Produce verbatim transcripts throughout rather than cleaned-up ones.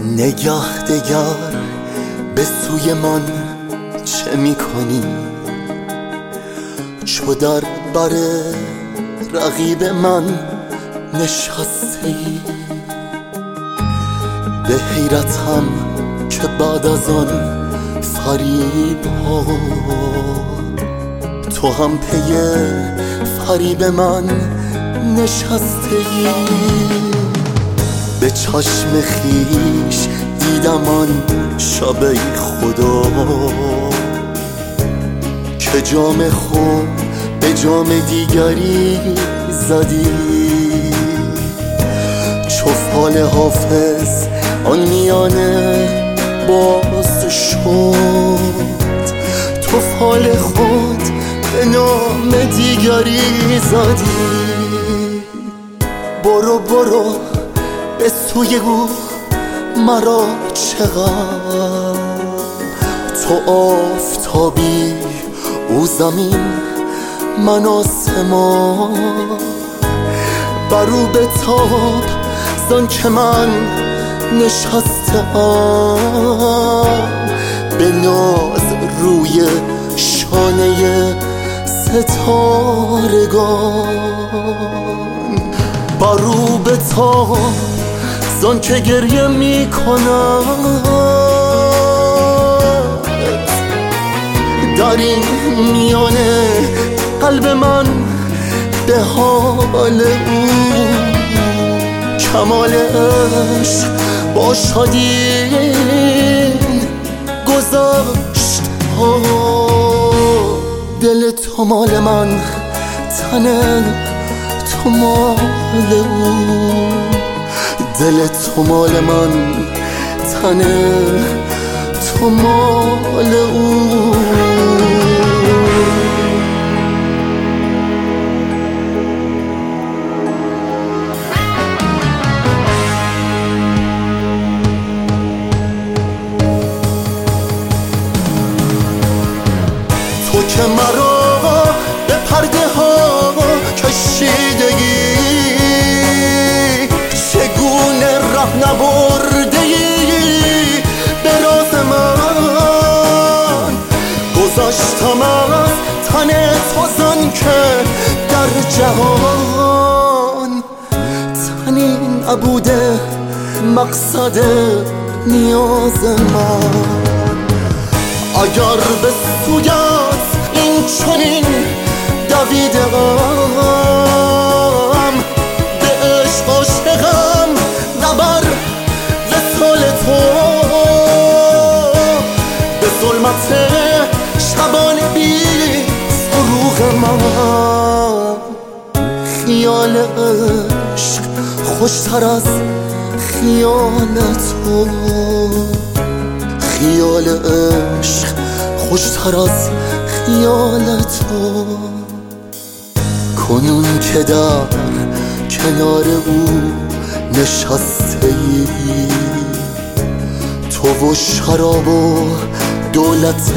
نگه دگر به سوی من چه میکنی؟ چو در بر رقیب من نشسته ای. به حیرتم که بعد از آن فریب ها تو هم پی فریب من نشسته ای. به چشم خیش دیدم آن شب خدا که جام خود به جام دیگری زدی. چو فال حافظ آن میانه باز شد تو فال خود به نام دیگری زدی. برو برو به سوی او مرا چقدر تو آفتابی او زمین من آسمان. برو به تاب زان که من نشستم به ناز روی شانه ستارگان. برو به تاب زان که گریه می کند در این میانه قلب من به حال او. کمال عشق با شادی گذشت ها. دل تو مال من تن تو مال او. دل تو مال من تن تو مال او. تو که مرا به پرده ها کشیدگی چگونه ره نبرده ای به راز من. گذاشتم از تن تو زن که در جهان تنی نبوده مقصد نیاز من. اگر به سویت این چنین دویدم به عشق عاشقم نبر وصال تو. به ظلمت شبان بی سروغ من خیال عشق خوشتر از خیال تو. خیال عشق خوشتر از خیال تو. کنون که در کنار او نشسته ای تو و شراب و دولت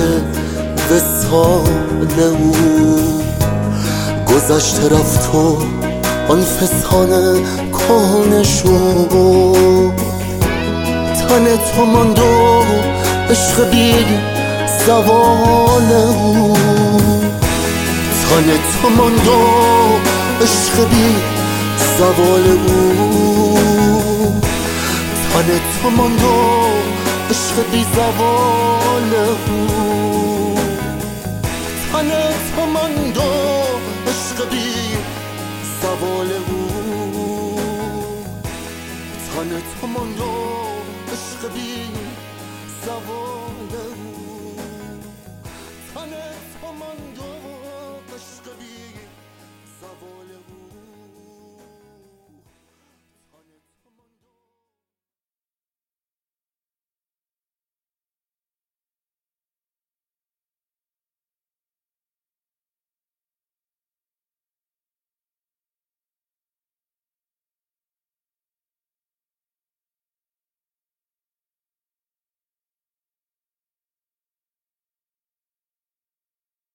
وصال او. گذشته رفت و آن فسانه کهنه شد. تن تو ماند و عشق بی زوال او. تن تو ماند و عشق بی زوال او. تن تو ماند و عشق بی زوال او. تن تو ماند و عشق بی زوال او. تن تو ماند و عشق بی زوال